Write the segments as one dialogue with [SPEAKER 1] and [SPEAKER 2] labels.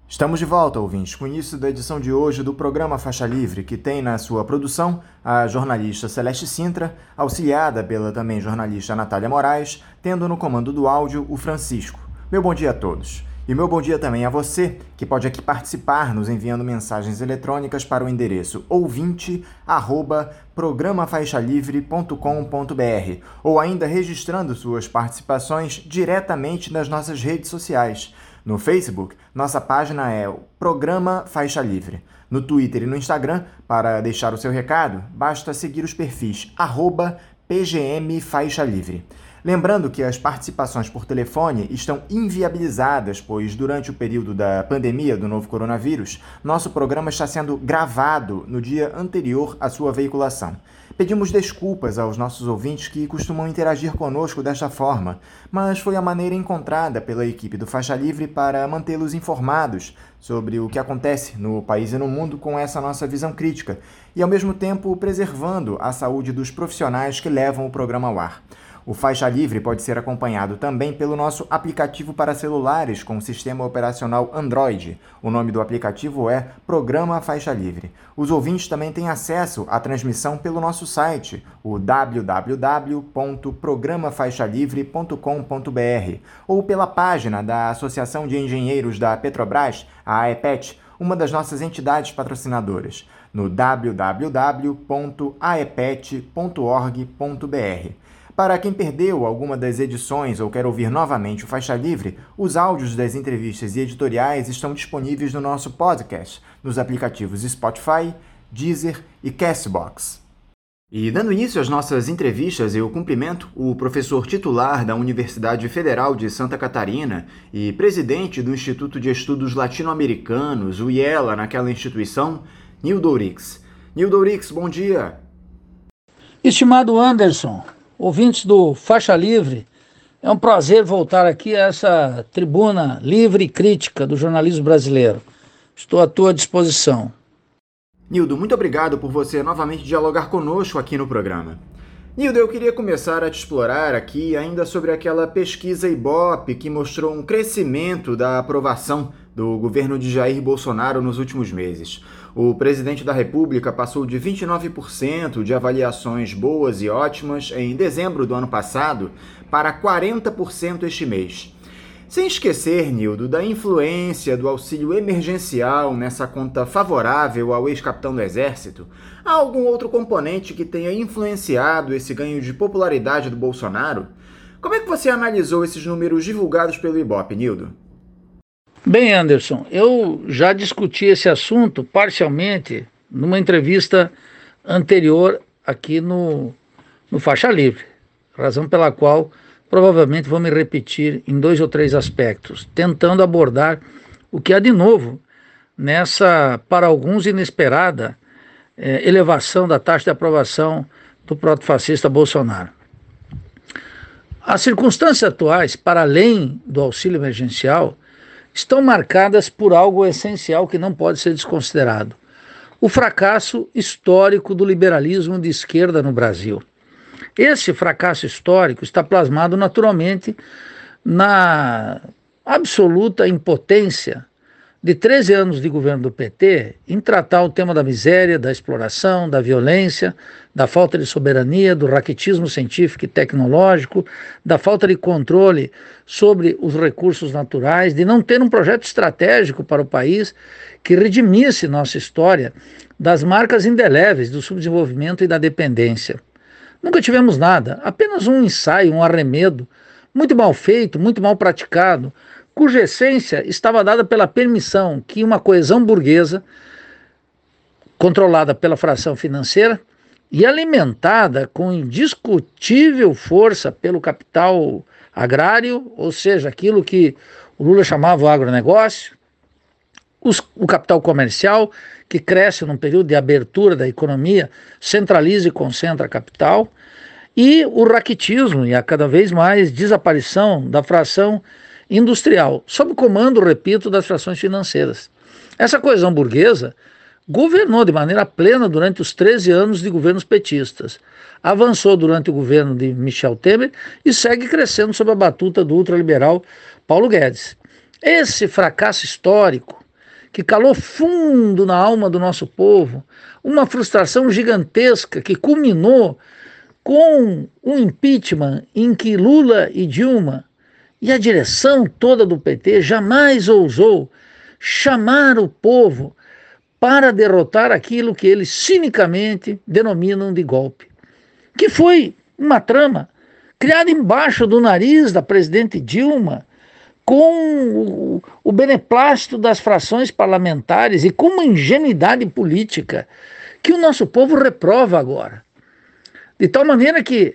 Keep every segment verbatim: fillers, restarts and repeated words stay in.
[SPEAKER 1] Estamos de volta, ouvintes, com o início da edição de hoje do programa Faixa Livre, que tem na sua produção a jornalista Celeste Sintra, auxiliada pela também jornalista Natália Moraes, tendo no comando do áudio o Francisco. Meu bom dia a todos. E meu bom dia também a você, que pode aqui participar nos enviando mensagens eletrônicas para o endereço ouvinte arroba programa faixa livre ponto com ponto br ou ainda registrando suas participações diretamente nas nossas redes sociais. No Facebook, nossa página é o Programa Faixa Livre. No Twitter e no Instagram, para deixar o seu recado, basta seguir os perfis arroba P G M Faixa Livre. Lembrando que as participações por telefone estão inviabilizadas, pois durante o período da pandemia do novo coronavírus, nosso programa está sendo gravado no dia anterior à sua veiculação. Pedimos desculpas aos nossos ouvintes que costumam interagir conosco desta forma, mas foi a maneira encontrada pela equipe do Faixa Livre para mantê-los informados sobre o que acontece no país e no mundo com essa nossa visão crítica e, ao mesmo tempo, preservando a saúde dos profissionais que levam o programa ao ar. O Faixa Livre pode ser acompanhado também pelo nosso aplicativo para celulares com sistema operacional Android. O nome do aplicativo é Programa Faixa Livre. Os ouvintes também têm acesso à transmissão pelo nosso site, o w w w ponto programa faixa livre ponto com ponto br, ou pela página da Associação de Engenheiros da Petrobras, a AEPET, uma das nossas entidades patrocinadoras, no w w w ponto aepet ponto org ponto br. Para quem perdeu alguma das edições ou quer ouvir novamente o Faixa Livre, os áudios das entrevistas e editoriais estão disponíveis no nosso podcast, nos aplicativos Spotify, Deezer e Castbox. E dando início às nossas entrevistas, eu cumprimento o professor titular da Universidade Federal de Santa Catarina e presidente do Instituto de Estudos Latino-Americanos, o IELA, naquela instituição, Nildo Ourix. Nildo Ourix, bom dia.
[SPEAKER 2] Estimado Anderson, ouvintes do Faixa Livre, é um prazer voltar aqui a essa tribuna livre e crítica do jornalismo brasileiro. Estou à tua disposição.
[SPEAKER 1] Nildo, muito obrigado por você novamente dialogar conosco aqui no programa. Nildo, eu queria começar a te explorar aqui ainda sobre aquela pesquisa Ibope que mostrou um crescimento da aprovação do governo de Jair Bolsonaro nos últimos meses. O presidente da República passou de vinte e nove por cento de avaliações boas e ótimas em dezembro do ano passado para quarenta por cento este mês. Sem esquecer, Nildo, da influência do auxílio emergencial nessa conta favorável ao ex-capitão do Exército, há algum outro componente que tenha influenciado esse ganho de popularidade do Bolsonaro? Como é que você analisou esses números divulgados pelo Ibope, Nildo?
[SPEAKER 2] Bem, Anderson, eu já discuti esse assunto parcialmente numa entrevista anterior aqui no, no Faixa Livre, razão pela qual provavelmente vou me repetir em dois ou três aspectos, tentando abordar o que há de novo nessa, para alguns, inesperada eh, elevação da taxa de aprovação do protofascista Bolsonaro. As circunstâncias atuais, para além do auxílio emergencial, estão marcadas por algo essencial que não pode ser desconsiderado: o fracasso histórico do liberalismo de esquerda no Brasil. Esse fracasso histórico está plasmado naturalmente na absoluta impotência de treze anos de governo do P T em tratar o tema da miséria, da exploração, da violência, da falta de soberania, do raquitismo científico e tecnológico, da falta de controle sobre os recursos naturais, de não ter um projeto estratégico para o país que redimisse nossa história das marcas indeléveis do subdesenvolvimento e da dependência. Nunca tivemos nada, apenas um ensaio, um arremedo, muito mal feito, muito mal praticado, cuja essência estava dada pela permissão que uma coesão burguesa, controlada pela fração financeira e alimentada com indiscutível força pelo capital agrário, ou seja, aquilo que o Lula chamava o agronegócio, os, o capital comercial, que cresce num período de abertura da economia, centraliza e concentra a capital, e o raquitismo e a cada vez mais desaparição da fração industrial, sob o comando, repito, das frações financeiras. Essa coesão burguesa governou de maneira plena durante os treze anos de governos petistas, avançou durante o governo de Michel Temer e segue crescendo sob a batuta do ultraliberal Paulo Guedes. Esse fracasso histórico que calou fundo na alma do nosso povo, uma frustração gigantesca que culminou com um impeachment em que Lula e Dilma e a direção toda do P T jamais ousou chamar o povo para derrotar aquilo que eles cinicamente denominam de golpe, que foi uma trama criada embaixo do nariz da presidente Dilma, com o, o beneplácito das frações parlamentares e com uma ingenuidade política que o nosso povo reprova agora. De tal maneira que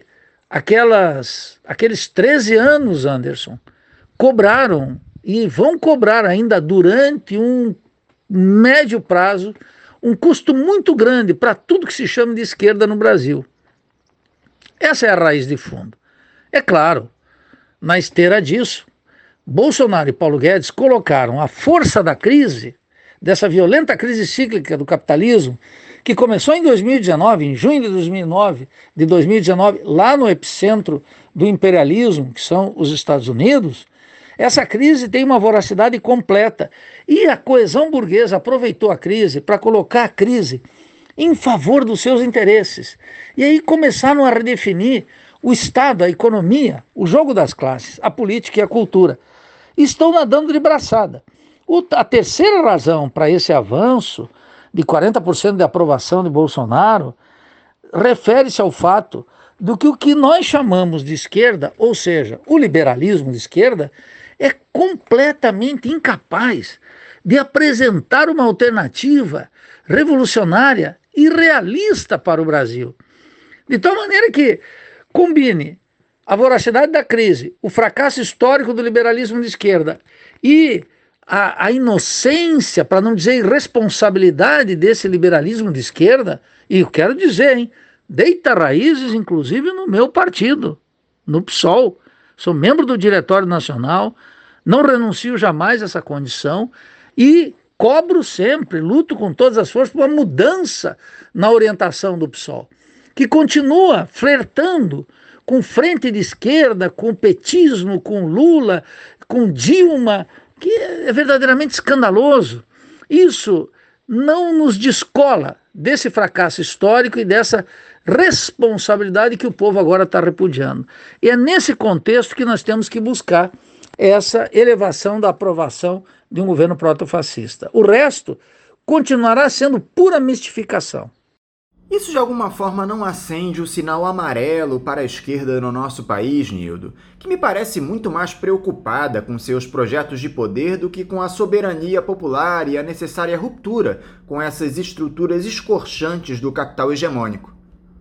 [SPEAKER 2] aquelas, aqueles treze anos, Anderson, cobraram e vão cobrar ainda durante um médio prazo um custo muito grande para tudo que se chama de esquerda no Brasil. Essa é a raiz de fundo. É claro, na esteira disso, Bolsonaro e Paulo Guedes colocaram a força da crise, dessa violenta crise cíclica do capitalismo, que começou em dois mil e dezenove, em junho de dois mil e nove, de dois mil e dezenove, lá no epicentro do imperialismo, que são os Estados Unidos. Essa crise tem uma voracidade completa e a coesão burguesa aproveitou a crise para colocar a crise em favor dos seus interesses. E aí começaram a redefinir o Estado, a economia, o jogo das classes, a política e a cultura. Estão nadando de braçada. O, a terceira razão para esse avanço de quarenta por cento de aprovação de Bolsonaro refere-se ao fato do que o que nós chamamos de esquerda, ou seja, o liberalismo de esquerda, é completamente incapaz de apresentar uma alternativa revolucionária e realista para o Brasil. De tal maneira que combine a voracidade da crise, o fracasso histórico do liberalismo de esquerda e a, a inocência, para não dizer irresponsabilidade desse liberalismo de esquerda, e eu quero dizer, hein, deita raízes inclusive no meu partido, no PSOL. Sou membro do Diretório Nacional, não renuncio jamais a essa condição e cobro sempre, luto com todas as forças por uma mudança na orientação do PSOL, que continua flertando com frente de esquerda, com petismo, com Lula, com Dilma, que é verdadeiramente escandaloso. Isso não nos descola desse fracasso histórico e dessa responsabilidade que o povo agora está repudiando. E é nesse contexto que nós temos que buscar essa elevação da aprovação de um governo protofascista. O resto continuará sendo pura mistificação.
[SPEAKER 1] Isso de alguma forma não acende o sinal amarelo para a esquerda no nosso país, Nildo, que me parece muito mais preocupada com seus projetos de poder do que com a soberania popular e a necessária ruptura com essas estruturas escorchantes do capital hegemônico.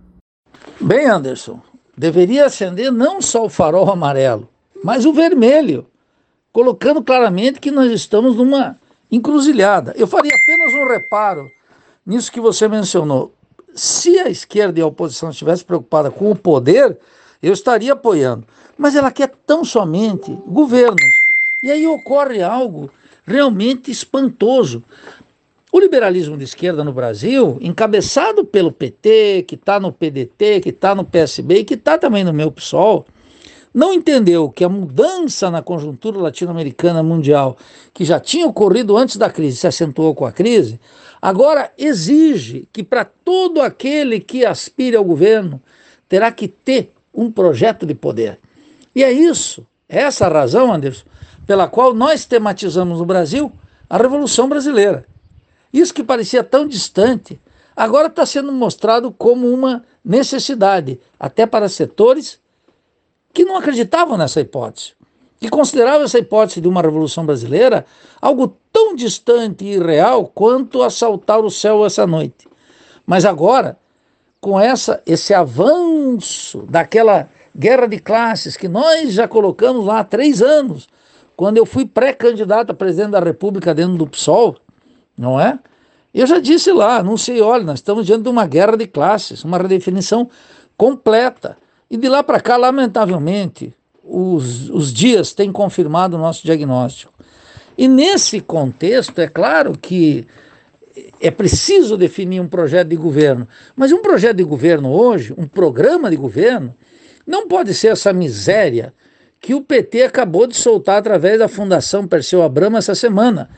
[SPEAKER 2] Bem, Anderson, deveria acender não só o farol amarelo, mas o vermelho, colocando claramente que nós estamos numa encruzilhada. Eu faria apenas um reparo nisso que você mencionou. Se a esquerda e a oposição estivessem preocupadas com o poder, eu estaria apoiando. Mas ela quer tão somente governos. E aí ocorre algo realmente espantoso. O liberalismo de esquerda no Brasil, encabeçado pelo P T, que está no P D T, que está no P S B e que está também no meu PSOL, não entendeu que a mudança na conjuntura latino-americana mundial, que já tinha ocorrido antes da crise, se acentuou com a crise, agora exige que para todo aquele que aspire ao governo, terá que ter um projeto de poder. E é isso, é essa a razão, Anderson, pela qual nós tematizamos no Brasil a Revolução Brasileira. Isso que parecia tão distante, agora está sendo mostrado como uma necessidade, até para setores que não acreditavam nessa hipótese, que consideravam essa hipótese de uma Revolução Brasileira algo tão distante e irreal quanto assaltar o céu essa noite. Mas agora, com essa, esse avanço daquela guerra de classes que nós já colocamos lá há três anos, quando eu fui pré-candidato a presidente da República dentro do PSOL, não é? Eu já disse lá, anunciei, olha, nós estamos diante de uma guerra de classes, uma redefinição completa. E de lá para cá, lamentavelmente, os, os dias têm confirmado o nosso diagnóstico. E nesse contexto, é claro que é preciso definir um projeto de governo, mas um projeto de governo hoje, um programa de governo, não pode ser essa miséria que o P T acabou de soltar através da Fundação Perseu Abramo essa semana.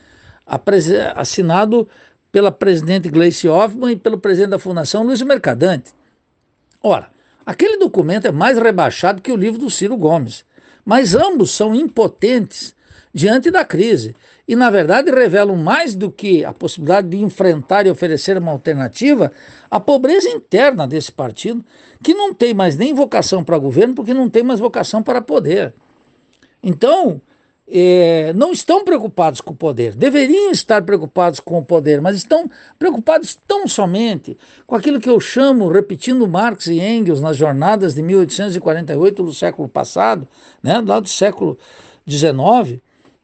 [SPEAKER 2] assinado pela presidente Gleice Hoffmann e pelo presidente da Fundação, Luiz Mercadante. Ora, aquele documento é mais rebaixado que o livro do Ciro Gomes, mas ambos são impotentes diante da crise e, na verdade, revelam mais do que a possibilidade de enfrentar e oferecer uma alternativa, a pobreza interna desse partido, que não tem mais nem vocação para governo, porque não tem mais vocação para poder. Então, é, não estão preocupados com o poder, deveriam estar preocupados com o poder, mas estão preocupados tão somente com aquilo que eu chamo, repetindo Marx e Engels nas jornadas de mil oitocentos e quarenta e oito do século passado, né, lá do século dezenove,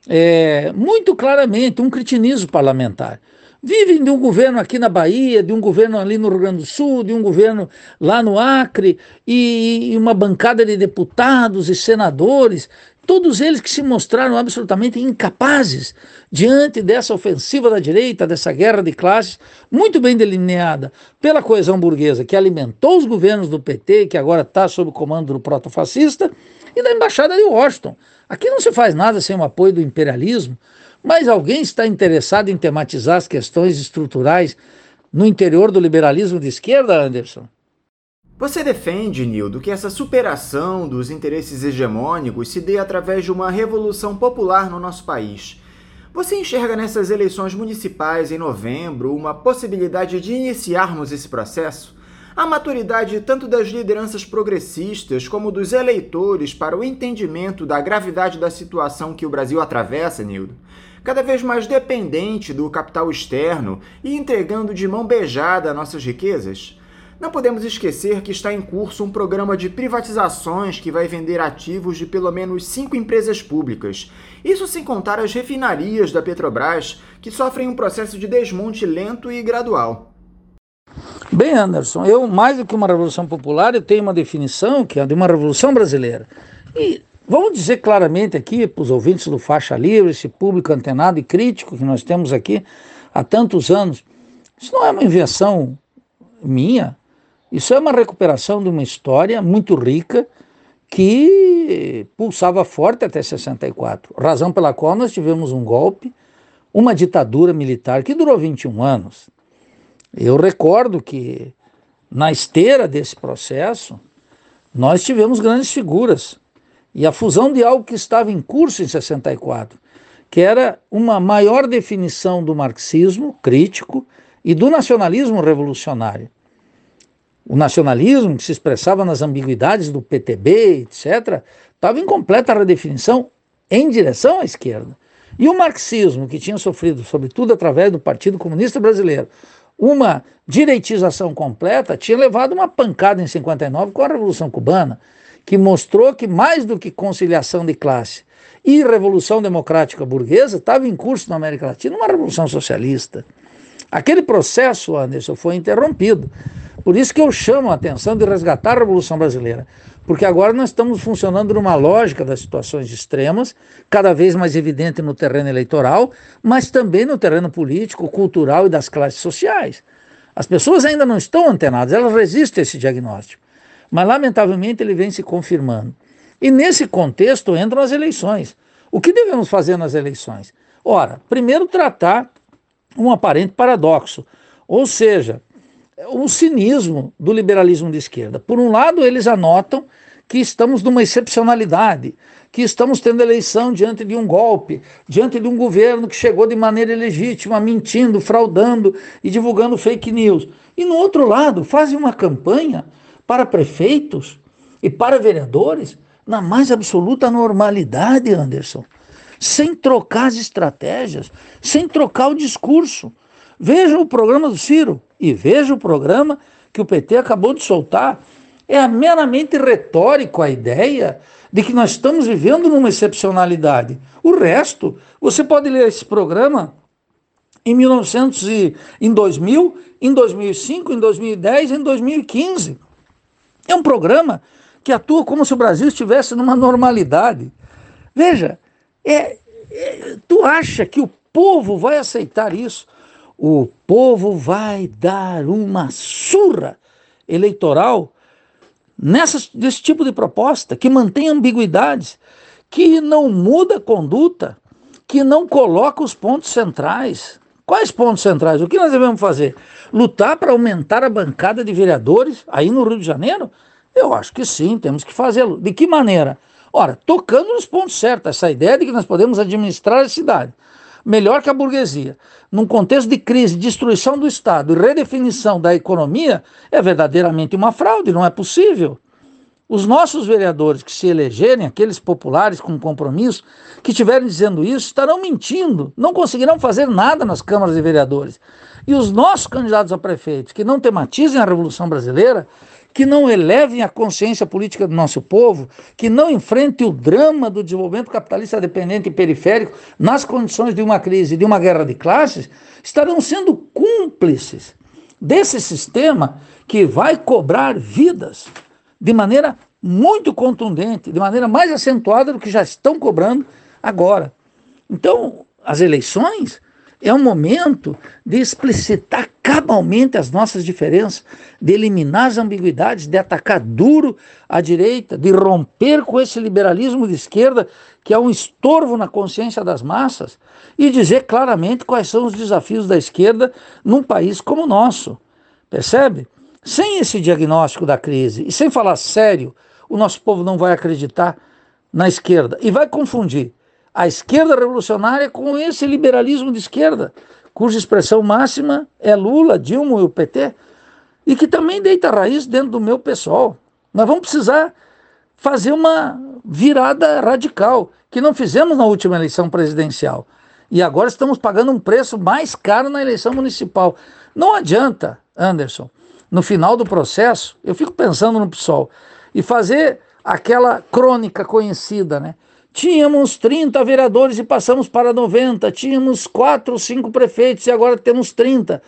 [SPEAKER 2] é, muito claramente um cretinismo parlamentar. Vivem de um governo aqui na Bahia, de um governo ali no Rio Grande do Sul, de um governo lá no Acre, e, e uma bancada de deputados e senadores, todos eles que se mostraram absolutamente incapazes diante dessa ofensiva da direita, dessa guerra de classes, muito bem delineada pela coesão burguesa, que alimentou os governos do P T, que agora está sob o comando do protofascista, e da Embaixada de Washington. Aqui não se faz nada sem o apoio do imperialismo, mas alguém está interessado em tematizar as questões estruturais no interior do liberalismo de esquerda, Anderson?
[SPEAKER 1] Você defende, Nildo, que essa superação dos interesses hegemônicos se dê através de uma revolução popular no nosso país. Você enxerga nessas eleições municipais em novembro uma possibilidade de iniciarmos esse processo? A maturidade tanto das lideranças progressistas como dos eleitores para o entendimento da gravidade da situação que o Brasil atravessa, Nildo, cada vez mais dependente do capital externo e entregando de mão beijada nossas riquezas? Não podemos esquecer que está em curso um programa de privatizações que vai vender ativos de pelo menos cinco empresas públicas. Isso sem contar as refinarias da Petrobras, que sofrem um processo de desmonte lento e gradual.
[SPEAKER 2] Bem, Anderson, eu, mais do que uma revolução popular, eu tenho uma definição que é a de uma revolução brasileira. E vamos dizer claramente aqui para os ouvintes do Faixa Livre, esse público antenado e crítico que nós temos aqui há tantos anos, isso não é uma invenção minha, isso é uma recuperação de uma história muito rica que pulsava forte até sessenta e quatro, razão pela qual nós tivemos um golpe, uma ditadura militar que durou vinte e um anos. Eu recordo que, na esteira desse processo, nós tivemos grandes figuras. E a fusão de algo que estava em curso em sessenta e quatro, que era uma maior definição do marxismo crítico e do nacionalismo revolucionário. O nacionalismo, que se expressava nas ambiguidades do P T B, etcétera, estava em completa redefinição em direção à esquerda. E o marxismo, que tinha sofrido, sobretudo através do Partido Comunista Brasileiro, uma direitização completa, tinha levado uma pancada em cinquenta e nove com a Revolução Cubana, que mostrou que mais do que conciliação de classe e revolução democrática burguesa, estava em curso na América Latina uma revolução socialista. Aquele processo, Anderson, foi interrompido. Por isso que eu chamo a atenção de resgatar a Revolução Brasileira, porque agora nós estamos funcionando numa lógica das situações extremas, cada vez mais evidente no terreno eleitoral, mas também no terreno político, cultural e das classes sociais. As pessoas ainda não estão antenadas, elas resistem a esse diagnóstico, mas lamentavelmente ele vem se confirmando. E nesse contexto entram as eleições. O que devemos fazer nas eleições? Ora, primeiro tratar um aparente paradoxo, ou seja, o cinismo do liberalismo de esquerda. Por um lado, eles anotam que estamos numa excepcionalidade, que estamos tendo eleição diante de um golpe, diante de um governo que chegou de maneira ilegítima, mentindo, fraudando e divulgando fake news. E no outro lado, fazem uma campanha para prefeitos e para vereadores na mais absoluta normalidade, Anderson, sem trocar as estratégias, sem trocar o discurso. Veja o programa do Ciro e veja o programa que o P T acabou de soltar. É meramente retórico a ideia de que nós estamos vivendo numa excepcionalidade. O resto, você pode ler esse programa em mil e novecentos e em dois mil, em dois mil e cinco, em dois mil e dez, em dois mil e quinze. É um programa que atua como se o Brasil estivesse numa normalidade. Veja, é, é, tu acha que o povo vai aceitar isso? O povo vai dar uma surra eleitoral nessa, desse tipo de proposta, que mantém ambiguidades, que não muda a conduta, que não coloca os pontos centrais. Quais pontos centrais? O que nós devemos fazer? Lutar para aumentar a bancada de vereadores aí no Rio de Janeiro? Eu acho que sim, temos que fazê-lo. De que maneira? Ora, tocando nos pontos certos, essa ideia de que nós podemos administrar a cidade melhor que a burguesia, num contexto de crise, destruição do Estado e redefinição da economia, é verdadeiramente uma fraude, não é possível. Os nossos vereadores que se elegerem, aqueles populares com compromisso, que estiverem dizendo isso, estarão mentindo, não conseguirão fazer nada nas câmaras de vereadores. E os nossos candidatos a prefeitos, que não tematizem a Revolução Brasileira, que não elevem a consciência política do nosso povo, que não enfrentem o drama do desenvolvimento capitalista dependente e periférico nas condições de uma crise, de uma guerra de classes, estarão sendo cúmplices desse sistema que vai cobrar vidas de maneira muito contundente, de maneira mais acentuada do que já estão cobrando agora. Então, as eleições é um momento de explicitar cabalmente as nossas diferenças, de eliminar as ambiguidades, de atacar duro a direita, de romper com esse liberalismo de esquerda que é um estorvo na consciência das massas e dizer claramente quais são os desafios da esquerda num país como o nosso. Percebe? Sem esse diagnóstico da crise e sem falar sério, o nosso povo não vai acreditar na esquerda e vai confundir a esquerda revolucionária com esse liberalismo de esquerda, cuja expressão máxima é Lula, Dilma e o P T, e que também deita raiz dentro do meu pessoal. Nós vamos precisar fazer uma virada radical, que não fizemos na última eleição presidencial. E agora estamos pagando um preço mais caro na eleição municipal. Não adianta, Anderson, no final do processo, eu fico pensando no PSOL, e fazer aquela crônica conhecida, né? Tínhamos trinta vereadores e passamos para noventa, tínhamos quatro ou cinco prefeitos e agora temos trinta.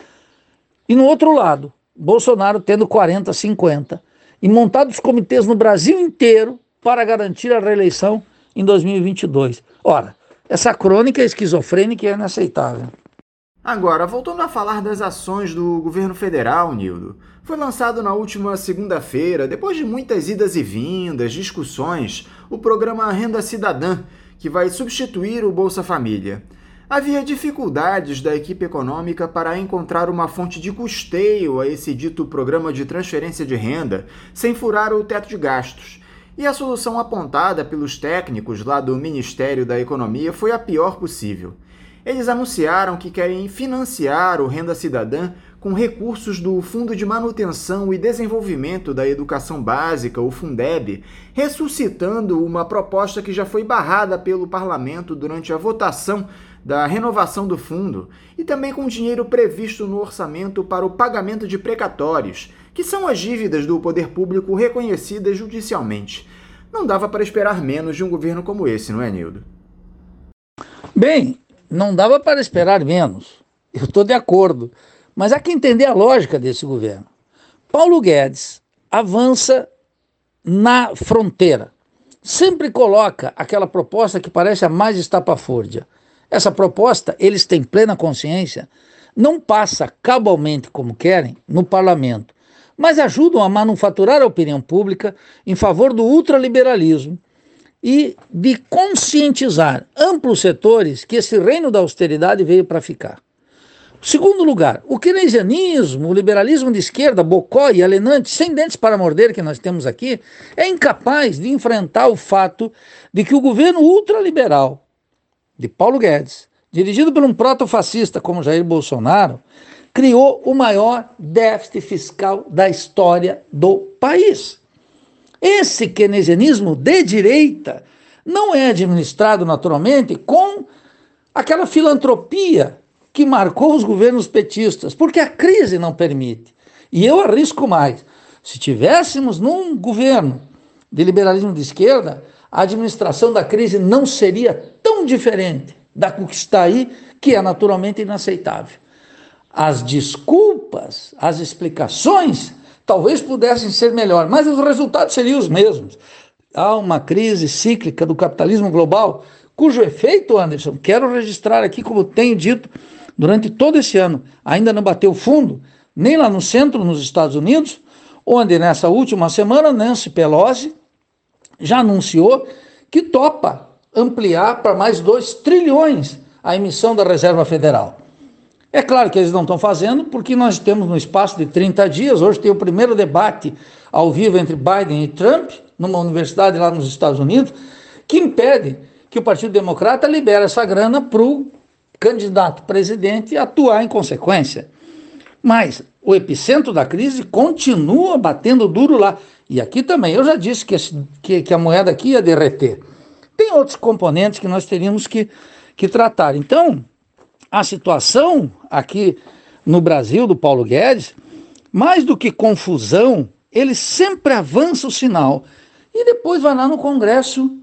[SPEAKER 2] E no outro lado, Bolsonaro tendo quarenta, cinquenta. E montados comitês no Brasil inteiro para garantir a reeleição em dois mil e vinte e dois. Ora, essa crônica é esquizofrênica e é inaceitável.
[SPEAKER 1] Agora, voltando a falar das ações do governo federal, Nildo, foi lançado na última segunda-feira, depois de muitas idas e vindas, discussões, o programa Renda Cidadã, que vai substituir o Bolsa Família. Havia dificuldades da equipe econômica para encontrar uma fonte de custeio a esse dito programa de transferência de renda, sem furar o teto de gastos. E a solução apontada pelos técnicos lá do Ministério da Economia foi a pior possível. Eles anunciaram que querem financiar o Renda Cidadã com recursos do Fundo de Manutenção e Desenvolvimento da Educação Básica, o Fundeb, ressuscitando uma proposta que já foi barrada pelo Parlamento durante a votação da renovação do fundo, e também com dinheiro previsto no orçamento para o pagamento de precatórios, que são as dívidas do poder público reconhecidas judicialmente. Não dava para esperar menos de um governo como esse, não é, Nildo?
[SPEAKER 2] Bem, não dava para esperar menos, eu estou de acordo, mas há que entender a lógica desse governo. Paulo Guedes avança na fronteira, sempre coloca aquela proposta que parece a mais estapafúrdia. Essa proposta, eles têm plena consciência, não passa cabalmente como querem no parlamento, mas ajudam a manufaturar a opinião pública em favor do ultraliberalismo, e de conscientizar amplos setores que esse reino da austeridade veio para ficar. Segundo lugar, o keynesianismo, o liberalismo de esquerda, bocó e alenante, sem dentes para morder que nós temos aqui, é incapaz de enfrentar o fato de que o governo ultraliberal de Paulo Guedes, dirigido por um proto-fascista como Jair Bolsonaro, criou o maior déficit fiscal da história do país. Esse keynesianismo de direita não é administrado naturalmente com aquela filantropia que marcou os governos petistas, porque a crise não permite. E eu arrisco mais. Se tivéssemos num governo de liberalismo de esquerda, a administração da crise não seria tão diferente da que está aí, que é naturalmente inaceitável. As desculpas, as explicações talvez pudessem ser melhor, mas os resultados seriam os mesmos. Há uma crise cíclica do capitalismo global, cujo efeito, Anderson, quero registrar aqui, como tenho dito durante todo esse ano, ainda não bateu fundo, nem lá no centro, nos Estados Unidos, onde nessa última semana Nancy Pelosi já anunciou que topa ampliar para mais dois trilhões a emissão da Reserva Federal. É claro que eles não estão fazendo, porque nós temos no espaço de trinta dias, hoje tem o primeiro debate ao vivo entre Biden e Trump, numa universidade lá nos Estados Unidos, que impede que o Partido Democrata libere essa grana para o candidato presidente atuar em consequência. Mas o epicentro da crise continua batendo duro lá. E aqui também, eu já disse que, esse, que, que a moeda aqui ia derreter. Tem outros componentes que nós teríamos que, que tratar. Então, a situação aqui no Brasil do Paulo Guedes, mais do que confusão, ele sempre avança o sinal e depois vai lá no Congresso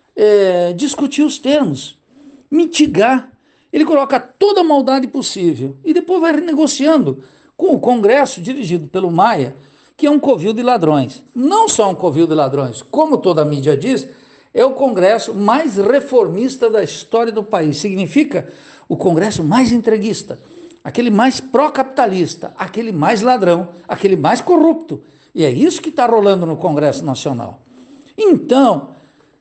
[SPEAKER 2] é, discutir os termos, mitigar. Ele coloca toda a maldade possível e depois vai renegociando com o Congresso dirigido pelo Maia, que é um covil de ladrões. Não só um covil de ladrões, como toda a mídia diz, é o Congresso mais reformista da história do país. Significa o Congresso mais entreguista, aquele mais pró-capitalista, aquele mais ladrão, aquele mais corrupto. E é isso que está rolando no Congresso Nacional. Então,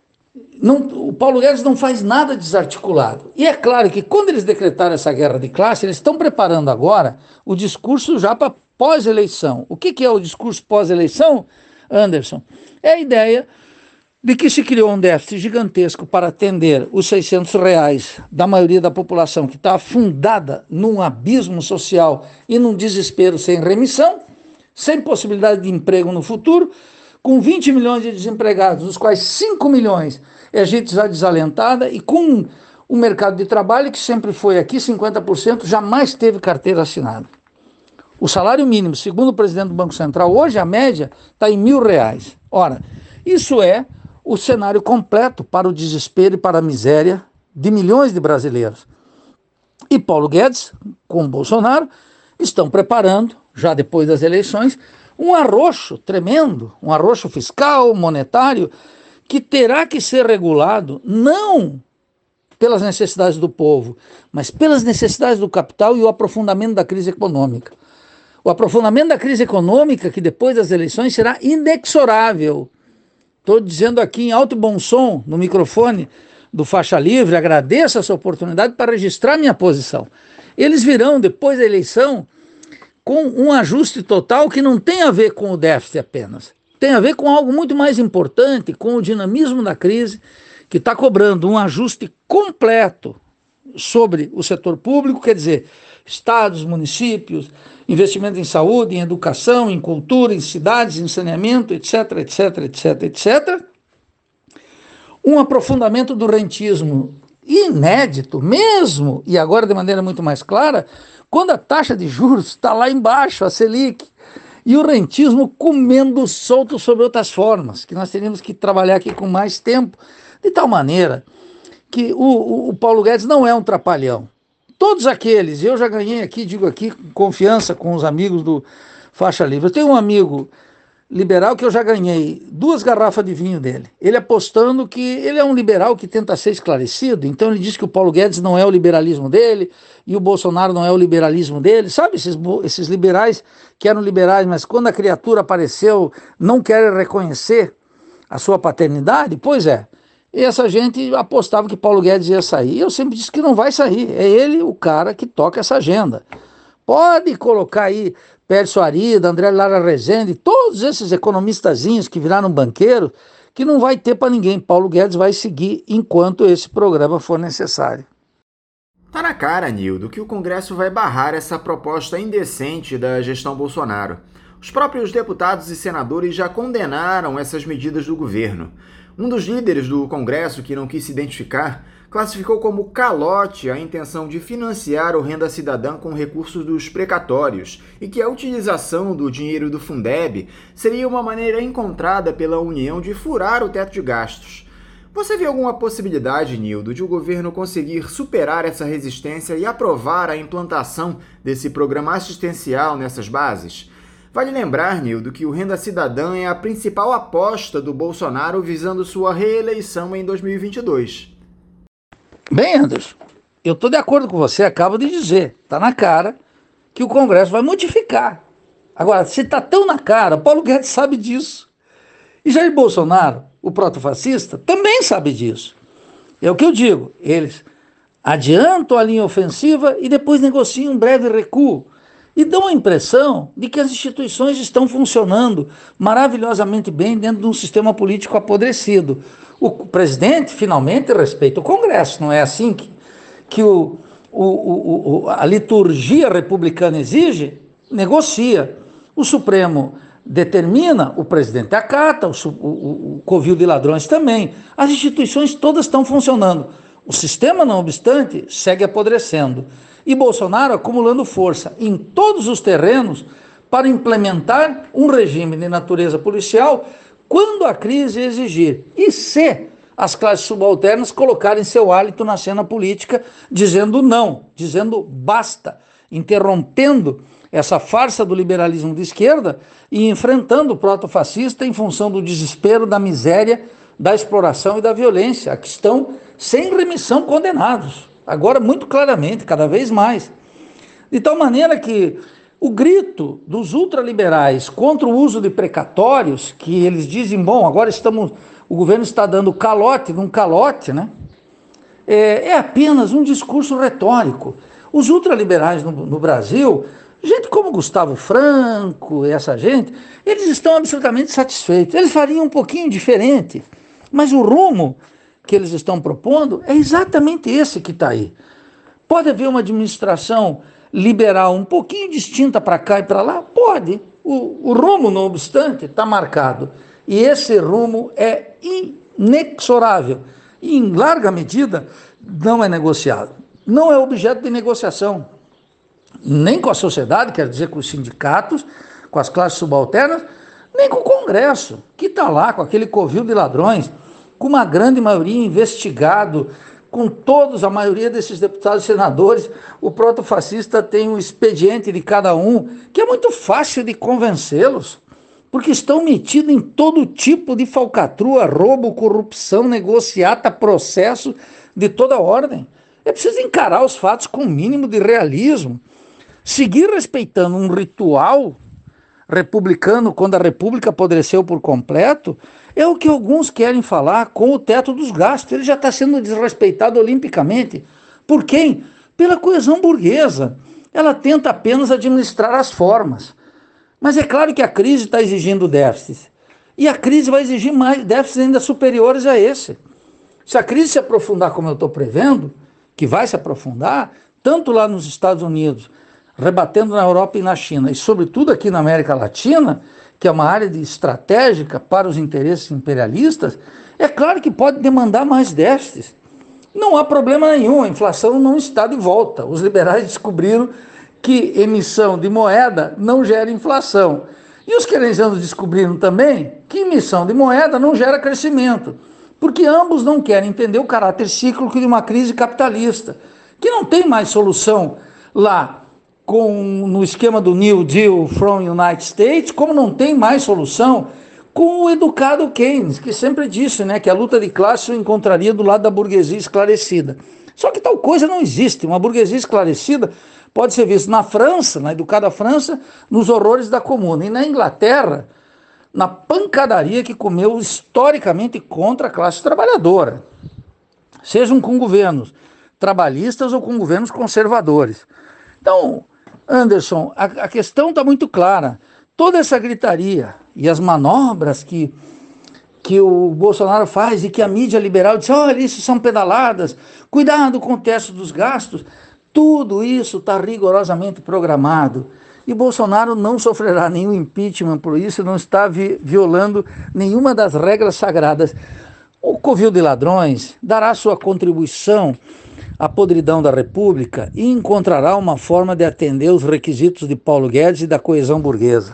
[SPEAKER 2] não, o Paulo Guedes não faz nada desarticulado. E é claro que quando eles decretaram essa guerra de classe, eles estão preparando agora o discurso já para pós-eleição. O que, que é o discurso pós-eleição, Anderson? É a ideia de que se criou um déficit gigantesco para atender os seiscentos reais da maioria da população que está afundada num abismo social e num desespero sem remissão, sem possibilidade de emprego no futuro, com vinte milhões de desempregados, dos quais cinco milhões é gente já desalentada e com o mercado de trabalho que sempre foi aqui, cinquenta por cento jamais teve carteira assinada. O salário mínimo, segundo o presidente do Banco Central, hoje a média está em mil reais. Ora, isso é o cenário completo para o desespero e para a miséria de milhões de brasileiros. E Paulo Guedes, com Bolsonaro, estão preparando, já depois das eleições, um arroxo tremendo, um arroxo fiscal, monetário, que terá que ser regulado não pelas necessidades do povo, mas pelas necessidades do capital e o aprofundamento da crise econômica. O aprofundamento da crise econômica, que depois das eleições será inexorável. Estou dizendo aqui em alto e bom som, no microfone do Faixa Livre, agradeço essa oportunidade para registrar minha posição. Eles virão, depois da eleição, com um ajuste total que não tem a ver com o déficit apenas. Tem a ver com algo muito mais importante, com o dinamismo da crise, que está cobrando um ajuste completo sobre o setor público, quer dizer, estados, municípios, investimento em saúde, em educação, em cultura, em cidades, em saneamento, etc, etc, etc, etcétera. Um aprofundamento do rentismo inédito mesmo, e agora de maneira muito mais clara, quando a taxa de juros está lá embaixo, a Selic, e o rentismo comendo solto sobre outras formas, que nós teríamos que trabalhar aqui com mais tempo, de tal maneira que o, o, o Paulo Guedes não é um trapalhão. Todos aqueles, eu já ganhei aqui, digo aqui, confiança com os amigos do Faixa Livre. Eu tenho um amigo liberal que eu já ganhei duas garrafas de vinho dele. Ele apostando que ele é um liberal que tenta ser esclarecido, então ele diz que o Paulo Guedes não é o liberalismo dele e o Bolsonaro não é o liberalismo dele. Sabe esses, esses liberais que eram liberais, mas quando a criatura apareceu não querem reconhecer a sua paternidade? Pois é. E essa gente apostava que Paulo Guedes ia sair. Eu sempre disse que não vai sair. É ele o cara que toca essa agenda. Pode colocar aí Pércio Arida, André Lara Rezende, todos esses economistazinhos que viraram banqueiros, que não vai ter para ninguém. Paulo Guedes vai seguir enquanto esse programa for necessário.
[SPEAKER 1] Tá na cara, Nildo, que o Congresso vai barrar essa proposta indecente da gestão Bolsonaro. Os próprios deputados e senadores já condenaram essas medidas do governo. Um dos líderes do Congresso, que não quis se identificar, classificou como calote a intenção de financiar o Renda Cidadã com recursos dos precatórios e que a utilização do dinheiro do Fundeb seria uma maneira encontrada pela União de furar o teto de gastos. Você vê alguma possibilidade, Nildo, de o governo conseguir superar essa resistência e aprovar a implantação desse programa assistencial nessas bases? Vale lembrar, Nildo, que o Renda Cidadã é a principal aposta do Bolsonaro visando sua reeleição em dois mil e vinte e dois.
[SPEAKER 2] Bem, Anderson, eu estou de acordo com você, acabo de dizer, está na cara que o Congresso vai modificar. Agora, se está tão na cara, Paulo Guedes sabe disso. E Jair Bolsonaro, o protofascista, também sabe disso. É o que eu digo, eles adiantam a linha ofensiva e depois negociam um breve recuo. E dão a impressão de que as instituições estão funcionando maravilhosamente bem dentro de um sistema político apodrecido. O presidente, finalmente, respeita o Congresso, não é assim que, que o, o, o, a liturgia republicana exige? Negocia. O Supremo determina, o presidente acata, o, o, o covil de ladrões também. As instituições todas estão funcionando. O sistema, não obstante, segue apodrecendo. E Bolsonaro acumulando força em todos os terrenos para implementar um regime de natureza policial quando a crise exigir. E se as classes subalternas colocarem seu hálito na cena política, dizendo não, dizendo basta, interrompendo essa farsa do liberalismo de esquerda e enfrentando o proto-fascista em função do desespero, da miséria, da exploração e da violência, a que estão sem remissão condenados. Agora, muito claramente, cada vez mais. De tal maneira que o grito dos ultraliberais contra o uso de precatórios, que eles dizem, bom, agora estamos, o governo está dando calote num calote, né? É, é apenas um discurso retórico. Os ultraliberais no, no Brasil, gente como Gustavo Franco, essa gente, eles estão absolutamente satisfeitos. Eles fariam um pouquinho diferente, mas o rumo que eles estão propondo é exatamente esse que está aí. Pode haver uma administração liberal um pouquinho distinta para cá e para lá? Pode. O, o rumo, não obstante, está marcado. E esse rumo é inexorável. E, em larga medida, não é negociado. Não é objeto de negociação. Nem com a sociedade, quer dizer, com os sindicatos, com as classes subalternas, nem com o Congresso, que está lá com aquele covil de ladrões, com uma grande maioria investigado, com todos, a maioria desses deputados e senadores, o proto-fascista tem um expediente de cada um, que é muito fácil de convencê-los, porque estão metidos em todo tipo de falcatrua, roubo, corrupção, negociata, processo de toda ordem. É preciso encarar os fatos com o mínimo de realismo, seguir respeitando um ritual republicano, quando a República apodreceu por completo, é o que alguns querem falar com o teto dos gastos. Ele já está sendo desrespeitado olimpicamente. Por quem? Pela coesão burguesa. Ela tenta apenas administrar as formas. Mas é claro que a crise está exigindo déficits. E a crise vai exigir mais déficits ainda superiores a esse. Se a crise se aprofundar como eu estou prevendo, que vai se aprofundar, tanto lá nos Estados Unidos, rebatendo na Europa e na China, e sobretudo aqui na América Latina, que é uma área de estratégica para os interesses imperialistas, é claro que pode demandar mais déficits. Não há problema nenhum, a inflação não está de volta. Os liberais descobriram que emissão de moeda não gera inflação. E os keynesianos descobriram também que emissão de moeda não gera crescimento, porque ambos não querem entender o caráter cíclico de uma crise capitalista, que não tem mais solução lá com, no esquema do New Deal from United States, como não tem mais solução com o educado Keynes, que sempre disse, né, que a luta de classe o encontraria do lado da burguesia esclarecida. Só que tal coisa não existe. Uma burguesia esclarecida pode ser vista na França, na educada França, nos horrores da Comuna, e na Inglaterra, na pancadaria que comeu historicamente contra a classe trabalhadora, sejam com governos trabalhistas ou com governos conservadores. Então, Anderson, a, a questão está muito clara. Toda essa gritaria e as manobras que, que o Bolsonaro faz e que a mídia liberal diz, olha, isso são pedaladas, cuidado com o teto dos gastos, tudo isso está rigorosamente programado. E Bolsonaro não sofrerá nenhum impeachment por isso, não está vi- violando nenhuma das regras sagradas. O covil de ladrões dará sua contribuição à podridão da República e encontrará uma forma de atender os requisitos de Paulo Guedes e da coesão burguesa.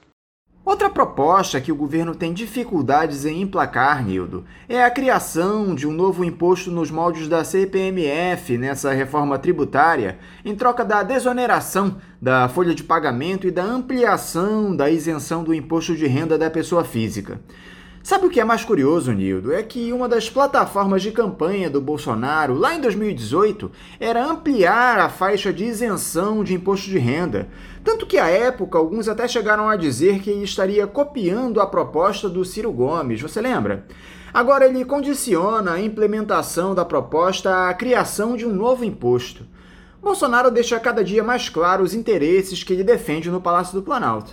[SPEAKER 1] Outra proposta que o governo tem dificuldades em emplacar, Nildo, é a criação de um novo imposto nos moldes da C P M F nessa reforma tributária, em troca da desoneração da folha de pagamento e da ampliação da isenção do imposto de renda da pessoa física. Sabe o que é mais curioso, Nildo? É que uma das plataformas de campanha do Bolsonaro, lá em dois mil e dezoito, era ampliar a faixa de isenção de imposto de renda. Tanto que, à época, alguns até chegaram a dizer que ele estaria copiando a proposta do Ciro Gomes, você lembra? Agora ele condiciona a implementação da proposta à criação de um novo imposto. Bolsonaro deixa cada dia mais claro os interesses que ele defende no Palácio do Planalto.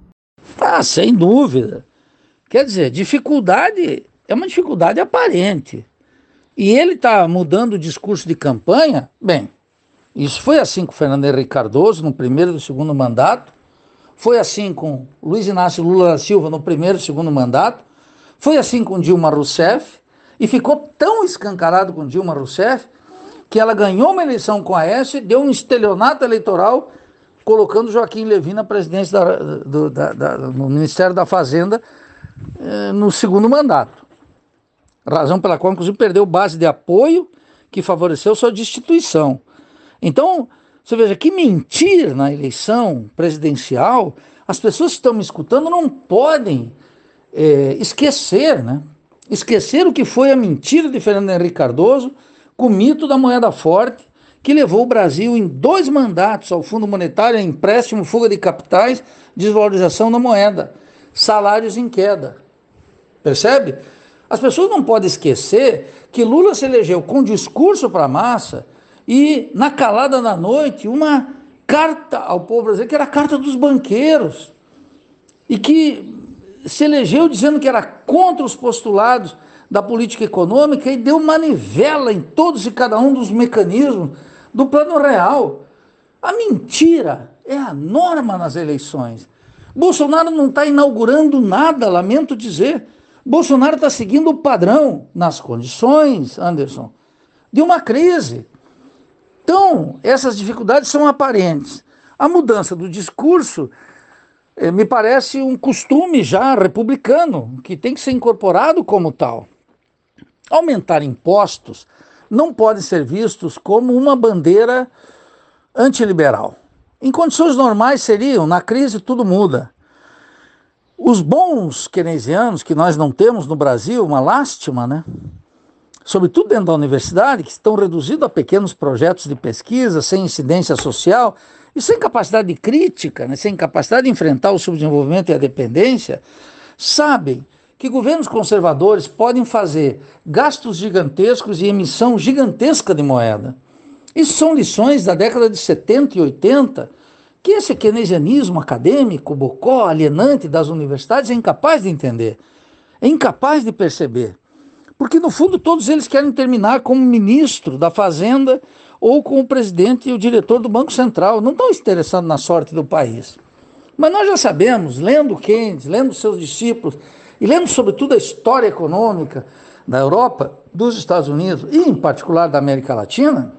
[SPEAKER 2] Ah, sem dúvida. Quer dizer, dificuldade é uma dificuldade aparente. E ele está mudando o discurso de campanha? Bem, isso foi assim com Fernando Henrique Cardoso no primeiro e no segundo mandato, foi assim com Luiz Inácio Lula da Silva no primeiro e segundo mandato, foi assim com Dilma Rousseff, e ficou tão escancarado com Dilma Rousseff que ela ganhou uma eleição com a Aécio e deu um estelionato eleitoral colocando Joaquim Levy na presidência da, do, da, da, no Ministério da Fazenda eh, no segundo mandato. Razão pela qual, inclusive, perdeu base de apoio que favoreceu sua destituição. Então, você veja, que mentir na eleição presidencial, as pessoas que estão me escutando não podem é, esquecer, né? Esquecer o que foi a mentira de Fernando Henrique Cardoso com o mito da moeda forte, que levou o Brasil em dois mandatos ao Fundo Monetário, a empréstimo, fuga de capitais, desvalorização da moeda, salários em queda. Percebe? As pessoas não podem esquecer que Lula se elegeu com discurso para a massa e, na calada da noite, uma carta ao povo brasileiro, que era a carta dos banqueiros, e que se elegeu dizendo que era contra os postulados da política econômica e deu manivela em todos e cada um dos mecanismos do Plano Real. A mentira é a norma nas eleições. Bolsonaro não está inaugurando nada, lamento dizer. Bolsonaro está seguindo o padrão nas condições, Anderson, de uma crise. Então, essas dificuldades são aparentes. A mudança do discurso eh, me parece um costume já republicano, que tem que ser incorporado como tal. Aumentar impostos não pode ser vistos como uma bandeira antiliberal. Em condições normais seriam, na crise tudo muda. Os bons keynesianos que nós não temos no Brasil, uma lástima, né? Sobretudo dentro da universidade, que estão reduzidos a pequenos projetos de pesquisa, sem incidência social e sem capacidade de crítica, né? Sem capacidade de enfrentar o subdesenvolvimento e a dependência, sabem que governos conservadores podem fazer gastos gigantescos e emissão gigantesca de moeda. Isso são lições da década de setenta e oitenta, que esse keynesianismo acadêmico, bocó, alienante das universidades é incapaz de entender, é incapaz de perceber. Porque, no fundo, todos eles querem terminar como ministro da Fazenda ou como o presidente e o diretor do Banco Central. Não estão interessados na sorte do país. Mas nós já sabemos, lendo Keynes, lendo seus discípulos, e lendo, sobretudo, a história econômica da Europa, dos Estados Unidos e, em particular, da América Latina,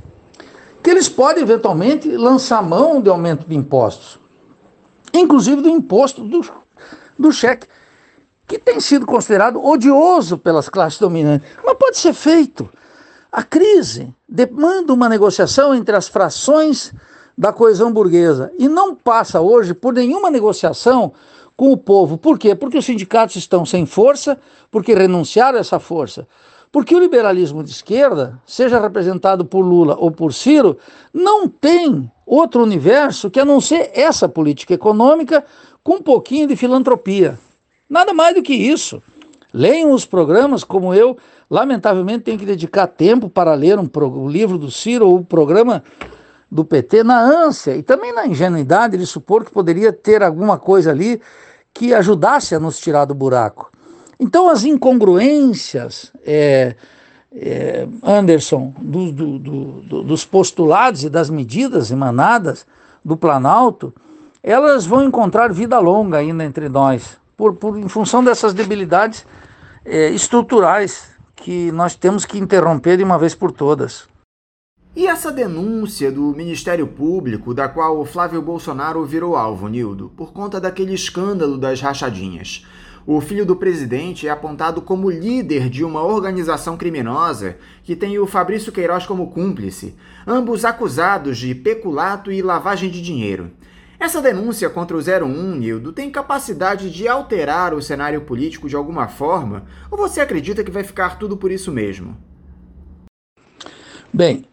[SPEAKER 2] que eles podem, eventualmente, lançar mão de aumento de impostos, inclusive do imposto do, do cheque, que tem sido considerado odioso pelas classes dominantes, mas pode ser feito. A crise demanda uma negociação entre as frações da coesão burguesa e não passa hoje por nenhuma negociação com o povo. Por quê? Porque os sindicatos estão sem força, porque renunciaram a essa força. Porque o liberalismo de esquerda, seja representado por Lula ou por Ciro, não tem outro universo que a não ser essa política econômica com um pouquinho de filantropia. Nada mais do que isso. Leiam os programas, como eu, lamentavelmente, tenho que dedicar tempo para ler um pro, o livro do Ciro ou o programa do P T, na ânsia e também na ingenuidade de supor que poderia ter alguma coisa ali que ajudasse a nos tirar do buraco. Então, as incongruências, é, é, Anderson, do, do, do, dos postulados e das medidas emanadas do Planalto, elas vão encontrar vida longa ainda entre nós, por, por, em função dessas debilidades é, estruturais que nós temos que interromper de uma vez por todas.
[SPEAKER 1] E essa denúncia do Ministério Público, da qual o Flávio Bolsonaro virou alvo, Nildo, por conta daquele escândalo das rachadinhas? O filho do presidente é apontado como líder de uma organização criminosa que tem o Fabrício Queiroz como cúmplice, ambos acusados de peculato e lavagem de dinheiro. Essa denúncia contra o zero um, Nildo, tem capacidade de alterar o cenário político de alguma forma? Ou você acredita que vai ficar tudo por isso mesmo?
[SPEAKER 2] Bem,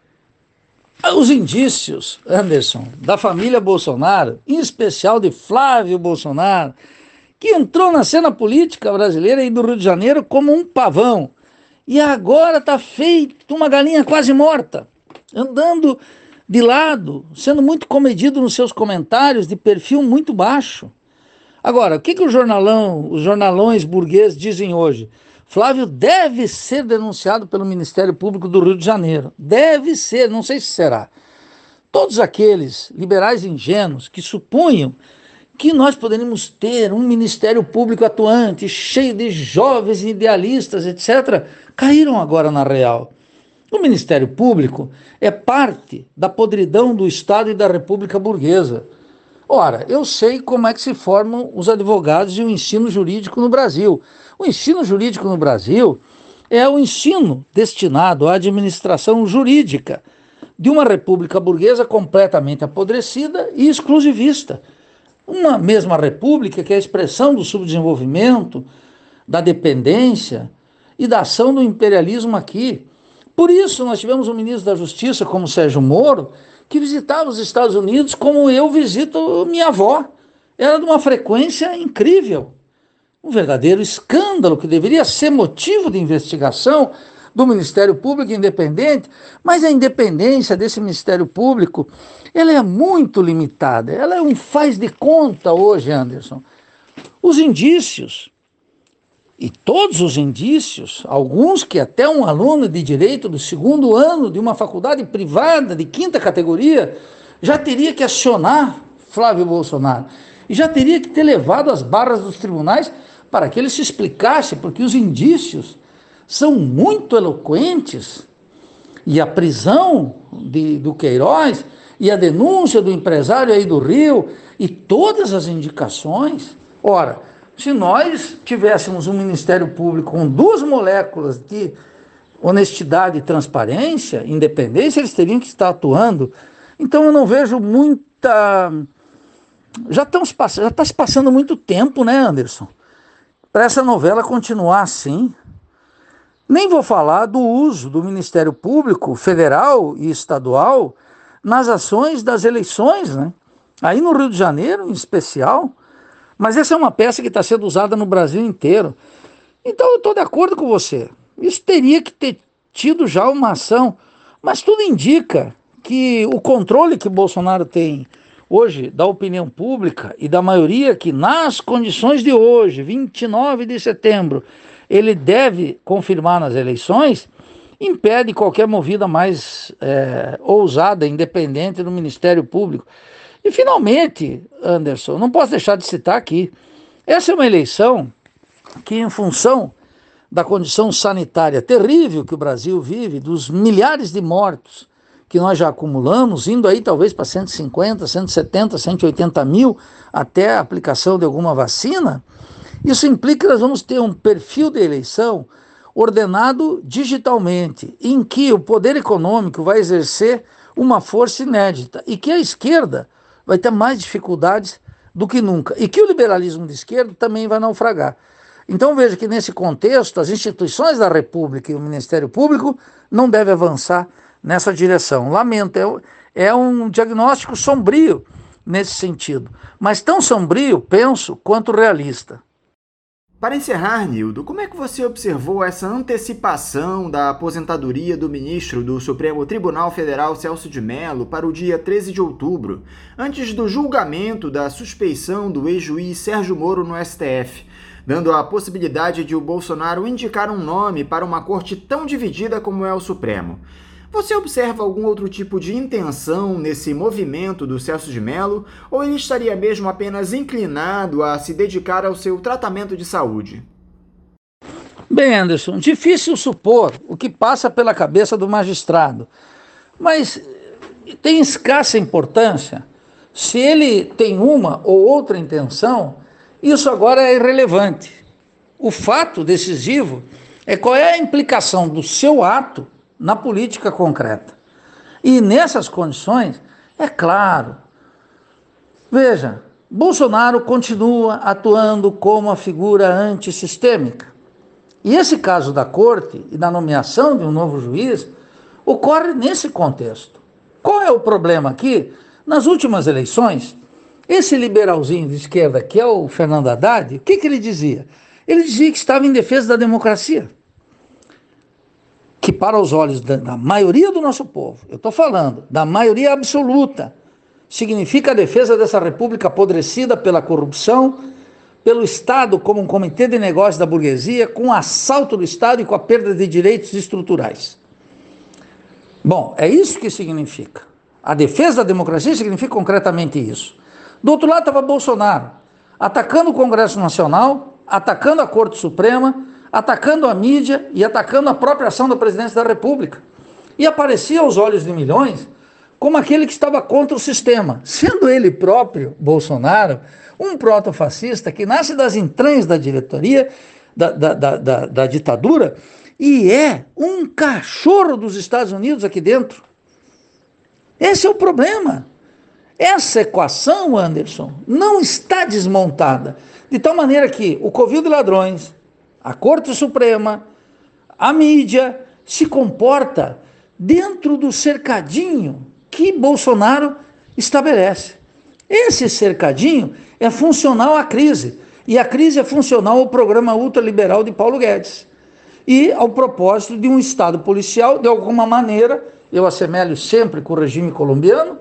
[SPEAKER 2] os indícios, Anderson, da família Bolsonaro, em especial de Flávio Bolsonaro, que entrou na cena política brasileira e do Rio de Janeiro como um pavão, e agora está feito uma galinha quase morta, andando de lado, sendo muito comedido nos seus comentários, de perfil muito baixo. Agora, o que, que o jornalão, os jornalões burgueses dizem hoje? Flávio deve ser denunciado pelo Ministério Público do Rio de Janeiro. Deve ser, não sei se será. Todos aqueles liberais ingênuos que supunham que nós poderíamos ter um Ministério Público atuante, cheio de jovens idealistas, etcétera, caíram agora na real. O Ministério Público é parte da podridão do Estado e da República Burguesa. Ora, eu sei como é que se formam os advogados e o ensino jurídico no Brasil. O ensino jurídico no Brasil é o ensino destinado à administração jurídica de uma república burguesa completamente apodrecida e exclusivista. Uma mesma república que é a expressão do subdesenvolvimento, da dependência e da ação do imperialismo aqui. Por isso, nós tivemos um ministro da Justiça, como Sérgio Moro, que visitava os Estados Unidos como eu visito minha avó. Era de uma frequência incrível. Um verdadeiro escândalo que deveria ser motivo de investigação do Ministério Público independente, mas a independência desse Ministério Público, ela é muito limitada. Ela é um faz de conta hoje, Anderson. Os indícios, e todos os indícios, alguns que até um aluno de direito do segundo ano de uma faculdade privada de quinta categoria já teria que acionar Flávio Bolsonaro e já teria que ter levado as barras dos tribunais para que ele se explicasse, porque os indícios são muito eloquentes e a prisão de, do Queiroz e a denúncia do empresário aí do Rio e todas as indicações, ora, se nós tivéssemos um Ministério Público com duas moléculas de honestidade e transparência, independência, eles teriam que estar atuando. Então eu não vejo muita... Já, estamos pass... Já está se passando muito tempo, né, Anderson? Para essa novela continuar assim. Nem vou falar do uso do Ministério Público Federal e Estadual nas ações das eleições, né? Aí no Rio de Janeiro, em especial. Mas essa é uma peça que está sendo usada no Brasil inteiro. Então eu estou de acordo com você. Isso teria que ter tido já uma ação. Mas tudo indica que o controle que Bolsonaro tem hoje da opinião pública e da maioria que nas condições de hoje, vinte e nove de setembro, ele deve confirmar nas eleições, impede qualquer movida mais é, ousada, independente do Ministério Público. E, finalmente, Anderson, não posso deixar de citar aqui, essa é uma eleição que, em função da condição sanitária terrível que o Brasil vive, dos milhares de mortos que nós já acumulamos, indo aí talvez para cento e cinquenta, cento e setenta, cento e oitenta mil até a aplicação de alguma vacina, isso implica que nós vamos ter um perfil de eleição ordenado digitalmente, em que o poder econômico vai exercer uma força inédita e que a esquerda vai ter mais dificuldades do que nunca. E que o liberalismo de esquerda também vai naufragar. Então veja que nesse contexto, as instituições da República e o Ministério Público não devem avançar nessa direção. Lamento, é, é um diagnóstico sombrio nesse sentido. Mas tão sombrio, penso, quanto realista.
[SPEAKER 1] Para encerrar, Nildo, como é que você observou essa antecipação da aposentadoria do ministro do Supremo Tribunal Federal, Celso de Mello, para o dia treze de outubro, antes do julgamento da suspeição do ex-juiz Sérgio Moro no S T F, dando a possibilidade de o Bolsonaro indicar um nome para uma corte tão dividida como é o Supremo? Você observa algum outro tipo de intenção nesse movimento do Celso de Mello, ou ele estaria mesmo apenas inclinado a se dedicar ao seu tratamento de saúde?
[SPEAKER 2] Bem, Anderson, difícil supor o que passa pela cabeça do magistrado, mas tem escassa importância. Se ele tem uma ou outra intenção, isso agora é irrelevante. O fato decisivo é qual é a implicação do seu ato na política concreta. E nessas condições, é claro, Veja, Bolsonaro continua atuando como a figura antissistêmica. E esse caso da corte e da nomeação de um novo juiz ocorre nesse contexto. Qual é o problema aqui? Nas últimas eleições, esse liberalzinho de esquerda, que é o Fernando Haddad, o que, que ele dizia? Ele dizia que estava em defesa da democracia. Que para os olhos da, da maioria do nosso povo, eu estou falando, da maioria absoluta, significa a defesa dessa república apodrecida pela corrupção, pelo Estado como um comitê de negócios da burguesia, com o assalto do Estado e com a perda de direitos estruturais. Bom, é isso que significa. A defesa da democracia significa concretamente isso. Do outro lado estava Bolsonaro, atacando o Congresso Nacional, atacando a Corte Suprema, atacando a mídia e atacando a própria ação da presidência da República. E aparecia aos olhos de milhões como aquele que estava contra o sistema, sendo ele próprio, Bolsonaro, um protofascista que nasce das entranhas da diretoria, da, da, da, da, da ditadura, e é um cachorro dos Estados Unidos aqui dentro. Esse é o problema. Essa equação, Anderson, não está desmontada, de tal maneira que o covil de ladrões, a Corte Suprema, a mídia, se comporta dentro do cercadinho que Bolsonaro estabelece. Esse cercadinho é funcional à crise, e a crise é funcional ao programa ultraliberal de Paulo Guedes, e ao propósito de um Estado policial, de alguma maneira, eu assemelho sempre com o regime colombiano,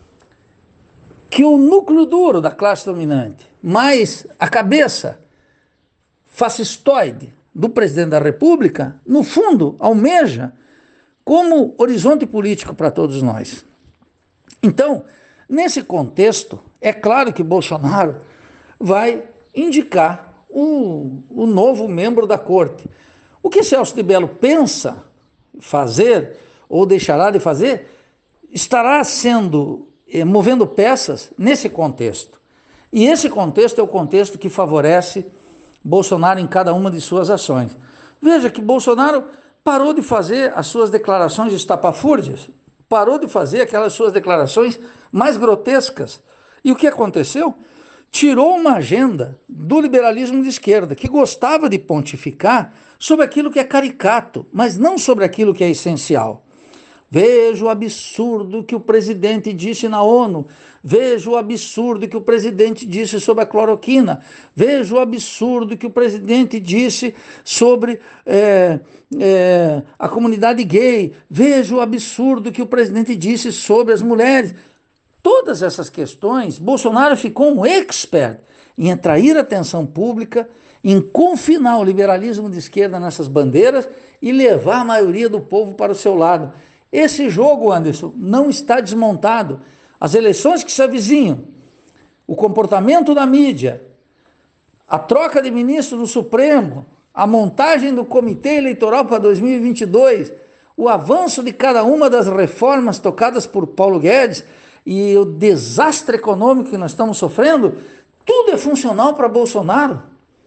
[SPEAKER 2] que o núcleo duro da classe dominante, mais a cabeça fascistoide do presidente da República, no fundo, almeja como horizonte político para todos nós. Então, nesse contexto, é claro que Bolsonaro vai indicar o, o novo membro da corte. O que Celso de Mello pensa fazer, ou deixará de fazer, estará sendo, eh, movendo peças nesse contexto. E esse contexto é o contexto que favorece Bolsonaro em cada uma de suas ações. Veja que Bolsonaro parou de fazer as suas declarações estapafúrdias, parou de fazer aquelas suas declarações mais grotescas. E o que aconteceu? Tirou uma agenda do liberalismo de esquerda, que gostava de pontificar sobre aquilo que é caricato, mas não sobre aquilo que é essencial. Veja o absurdo que o presidente disse na ONU. Veja o absurdo que o presidente disse sobre a cloroquina. Veja o absurdo que o presidente disse sobre é, é, a comunidade gay. Veja o absurdo que o presidente disse sobre as mulheres. Todas essas questões, Bolsonaro ficou um expert em atrair a atenção pública, em confinar o liberalismo de esquerda nessas bandeiras e levar a maioria do povo para o seu lado. Esse jogo, Anderson, não está desmontado. As eleições que se avizinham, o comportamento da mídia, a troca de ministro no Supremo, a montagem do comitê eleitoral para dois mil e vinte e dois, o avanço de cada uma das reformas tocadas por Paulo Guedes e o desastre econômico que nós estamos sofrendo, tudo é funcional para Bolsonaro.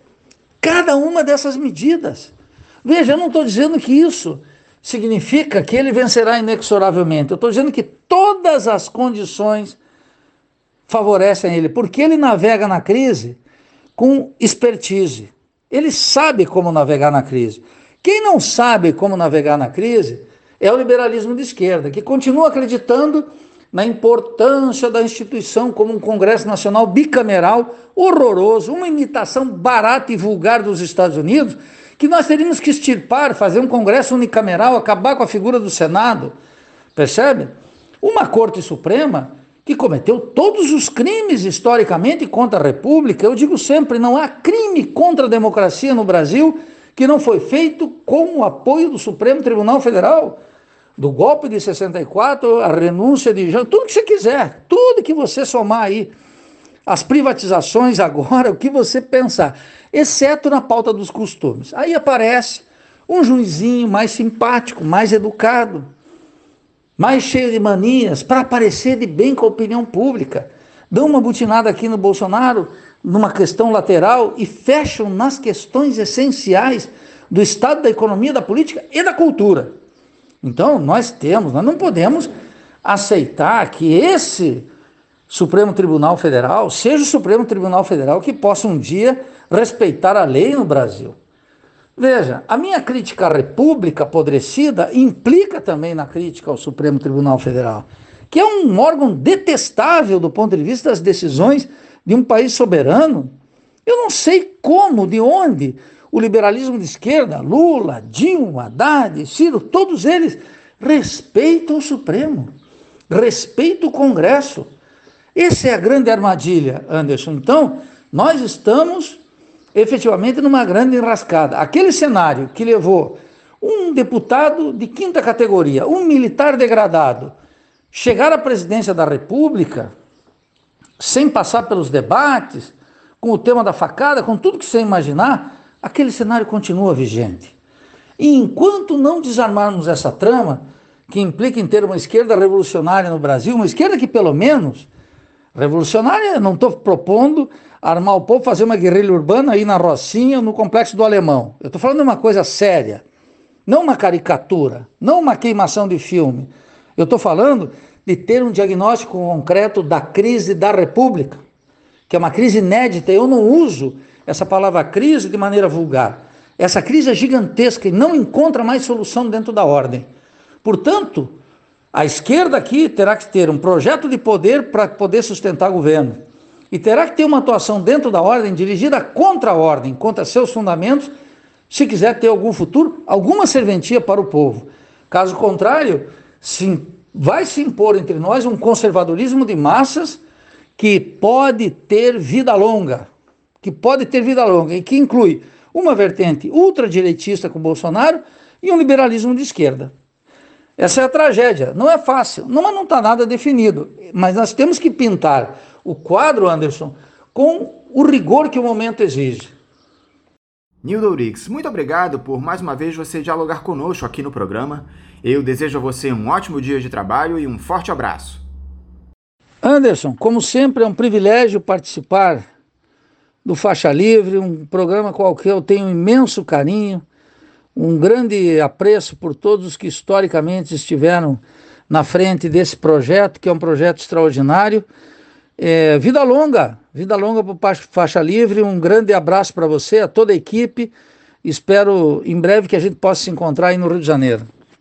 [SPEAKER 2] Cada uma dessas medidas. Veja, eu não estou dizendo que isso significa que ele vencerá inexoravelmente. Eu estou dizendo que todas as condições favorecem ele, porque ele navega na crise com expertise. Ele sabe como navegar na crise. Quem não sabe como navegar na crise é o liberalismo de esquerda, que continua acreditando na importância da instituição como um Congresso Nacional bicameral horroroso, uma imitação barata e vulgar dos Estados Unidos, que nós teríamos que extirpar, fazer um Congresso unicameral, acabar com a figura do Senado, percebe? Uma Corte Suprema que cometeu todos os crimes historicamente contra a República. Eu digo sempre, não há crime contra a democracia no Brasil que não foi feito com o apoio do Supremo Tribunal Federal, do golpe de sessenta e quatro, a renúncia de Janot, tudo que você quiser, tudo que você somar aí, as privatizações agora, o que você pensar, exceto na pauta dos costumes. Aí aparece um juizinho mais simpático, mais educado, mais cheio de manias, para aparecer de bem com a opinião pública. Dão uma butinada aqui no Bolsonaro, numa questão lateral, e fecham nas questões essenciais do estado da economia, da política e da cultura. Então, nós temos, nós não podemos aceitar que esse Supremo Tribunal Federal, seja o Supremo Tribunal Federal que possa um dia respeitar a lei no Brasil. Veja, a minha crítica à República apodrecida implica também na crítica ao Supremo Tribunal Federal, que é um órgão detestável do ponto de vista das decisões de um país soberano. Eu não sei como, de onde, o liberalismo de esquerda, Lula, Dilma, Haddad, Ciro, todos eles respeitam o Supremo, respeitam o Congresso. Essa é a grande armadilha, Anderson. Então, nós estamos efetivamente numa grande enrascada. Aquele cenário que levou um deputado de quinta categoria, um militar degradado, chegar à presidência da República, sem passar pelos debates, com o tema da facada, com tudo que você imaginar, aquele cenário continua vigente. E enquanto não desarmarmos essa trama, que implica em ter uma esquerda revolucionária no Brasil, uma esquerda que pelo menos, revolucionária, não estou propondo armar o povo, fazer uma guerrilha urbana aí na Rocinha, no Complexo do Alemão. Eu estou falando de uma coisa séria, não uma caricatura, não uma queimação de filme. Eu estou falando de ter um diagnóstico concreto da crise da República, que é uma crise inédita. Eu não uso essa palavra crise de maneira vulgar. Essa crise é gigantesca e não encontra mais solução dentro da ordem. Portanto, a esquerda aqui terá que ter um projeto de poder para poder sustentar o governo. E terá que ter uma atuação dentro da ordem, dirigida contra a ordem, contra seus fundamentos, se quiser ter algum futuro, alguma serventia para o povo. Caso contrário, sim, vai se impor entre nós um conservadorismo de massas que pode ter vida longa, que pode ter vida longa, e que inclui uma vertente ultradireitista com Bolsonaro e um liberalismo de esquerda. Essa é a tragédia. Não é fácil, não, mas não está nada definido. Mas nós temos que pintar o quadro, Anderson, com o rigor que o momento exige.
[SPEAKER 1] Nildo Ourix, muito obrigado por mais uma vez você dialogar conosco aqui no programa. Eu desejo a você um ótimo dia de trabalho e um forte abraço.
[SPEAKER 2] Anderson, como sempre, é um privilégio participar do Faixa Livre, um programa qualquer eu tenho um imenso carinho, um grande apreço por todos os que historicamente estiveram na frente desse projeto, que é um projeto extraordinário. É, vida longa, vida longa para o Faixa Livre, um grande abraço para você, a toda a equipe, espero em breve que a gente possa se encontrar aí no Rio de Janeiro.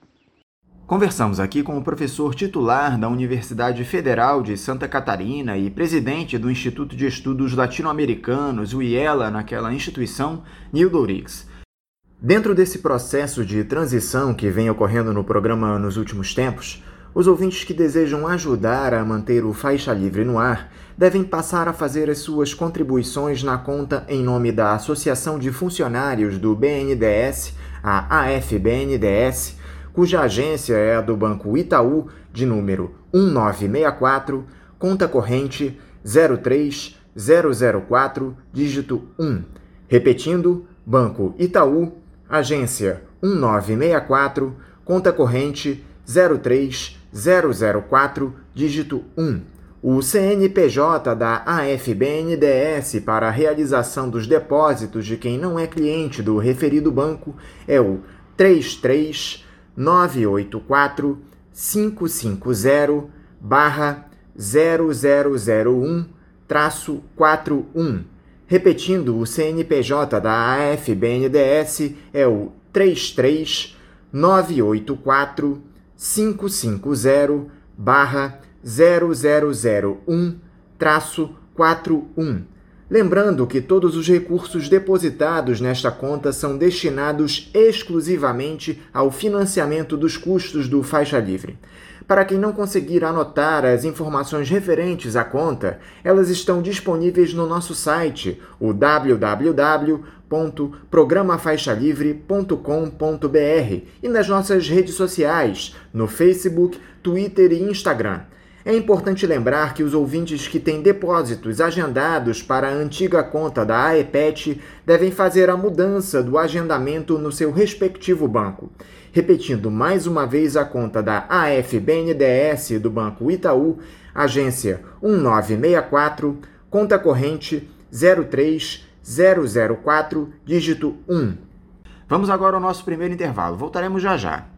[SPEAKER 1] Conversamos aqui com o professor titular da Universidade Federal de Santa Catarina e presidente do Instituto de Estudos Latino-Americanos, o I E L A, naquela instituição, Nildo Ourix. Dentro desse processo de transição que vem ocorrendo no programa nos últimos tempos, os ouvintes que desejam ajudar a manter o Faixa Livre no ar devem passar a fazer as suas contribuições na conta em nome da Associação de Funcionários do B N D E S, a A F B N D E S, cuja agência é a do Banco Itaú, de número um nove seis quatro, conta corrente zero três zero zero quatro, dígito um. Repetindo, Banco Itaú, agência um nove seis quatro, conta corrente zero três zero zero quatro, dígito um. O C N P J da A F B N D E S para a realização dos depósitos de quem não é cliente do referido banco é o três três nove oito quatro cinco cinco zero barra zero zero zero um traço quatro um. Repetindo, o C N P J da A F B N D E S é o três três nove oito quatro cinco cinco zero barra zero zero zero um traço quatro um. Lembrando que todos os recursos depositados nesta conta são destinados exclusivamente ao financiamento dos custos do Faixa Livre. Para quem não conseguir anotar as informações referentes à conta, elas estão disponíveis no nosso site, o w w w ponto programa faixa livre ponto com ponto b r, e nas nossas redes sociais, no Facebook, Twitter e Instagram. É importante lembrar que os ouvintes que têm depósitos agendados para a antiga conta da AEPET devem fazer a mudança do agendamento no seu respectivo banco. Repetindo mais uma vez a conta da A F B N D E S do Banco Itaú, agência um nove seis quatro, conta corrente zero três zero zero quatro, dígito um. Vamos agora ao nosso primeiro intervalo. Voltaremos já já.